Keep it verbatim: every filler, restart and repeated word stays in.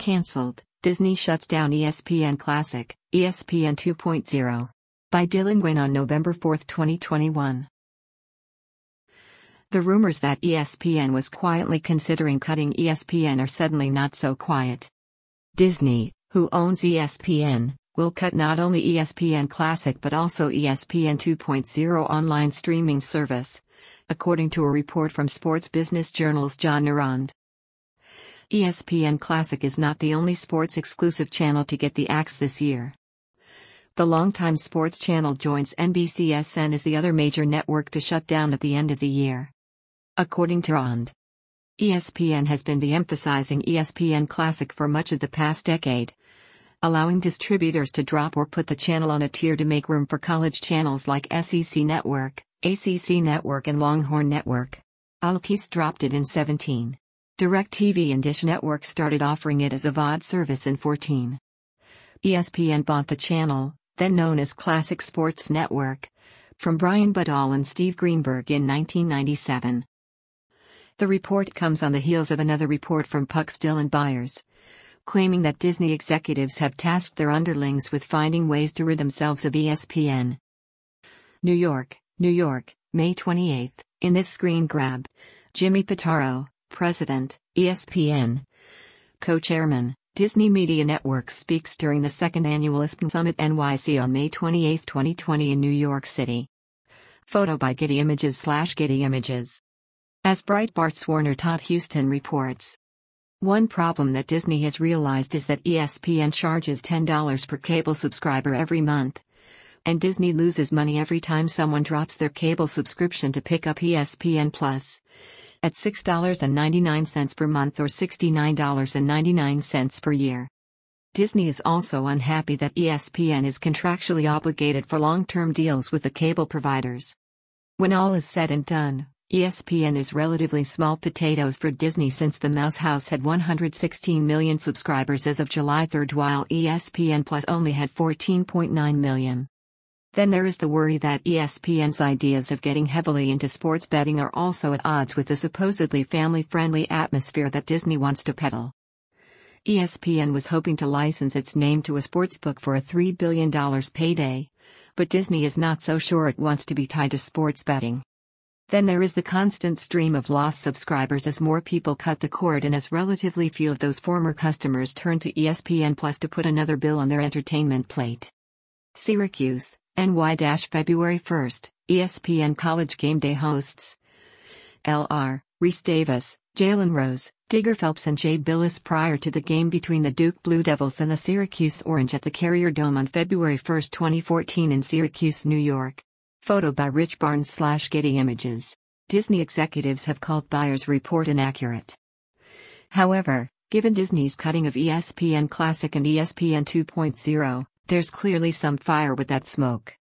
Cancelled, Disney shuts down E S P N Classic, E S P N two point oh. By Dylan Nguyen on November fourth, twenty twenty-one. The rumors that E S P N was quietly considering cutting E S P N are suddenly not so quiet. Disney, who owns E S P N, will cut not only E S P N Classic but also E S P N two point oh online streaming service, according to a report from Sports Business Journal's John Narond. E S P N Classic is not the only sports-exclusive channel to get the axe this year. The longtime sports channel joins N B C S N as the other major network to shut down at the end of the year. According to Narond, E S P N has been de-emphasizing E S P N Classic for much of the past decade, allowing distributors to drop or put the channel on a tier to make room for college channels like S E C Network, A C C Network and Longhorn Network. Altice dropped it in seventeen. DirecTV and Dish Network started offering it as a V O D service in fourteen. E S P N bought the channel, then known as Classic Sports Network, from Brian Buttall and Steve Greenberg in nineteen ninety-seven. The report comes on the heels of another report from Puck Still and Byers, claiming that Disney executives have tasked their underlings with finding ways to rid themselves of E S P N. New York, New York, May twenty-eighth. In this screen grab, Jimmy Pitaro, President, E S P N, Co-Chairman, Disney Media Networks, speaks during the second annual E S P N Summit N Y C on May twenty-eighth, twenty twenty in New York City. Photo by Getty Images slash Getty Images. As Breitbart's Warner Todd Houston reports, one problem that Disney has realized is that E S P N charges ten dollars per cable subscriber every month, and Disney loses money every time someone drops their cable subscription to pick up E S P N Plus, at six dollars and ninety-nine cents per month or sixty-nine dollars and ninety-nine cents per year. Disney is also unhappy that E S P N is contractually obligated for long-term deals with the cable providers. When all is said and done, E S P N is relatively small potatoes for Disney since the Mouse House had one hundred sixteen million subscribers as of July third while E S P N Plus only had fourteen point nine million. Then there is the worry that E S P N's ideas of getting heavily into sports betting are also at odds with the supposedly family-friendly atmosphere that Disney wants to peddle. E S P N was hoping to license its name to a sportsbook for a three billion dollars payday, but Disney is not so sure it wants to be tied to sports betting. Then there is the constant stream of lost subscribers as more people cut the cord and as relatively few of those former customers turn to E S P N Plus to put another bill on their entertainment plate. Syracuse, N Y February first, E S P N College Game Day hosts L R, Reese Davis, Jalen Rose, Digger Phelps and Jay Billis prior to the game between the Duke Blue Devils and the Syracuse Orange at the Carrier Dome on February first, twenty fourteen in Syracuse, New York. Photo by Rich Barnes slash Getty Images. Disney executives have called Byers' report inaccurate. However, given Disney's cutting of E S P N Classic and E S P N two point oh, there's clearly some fire with that smoke.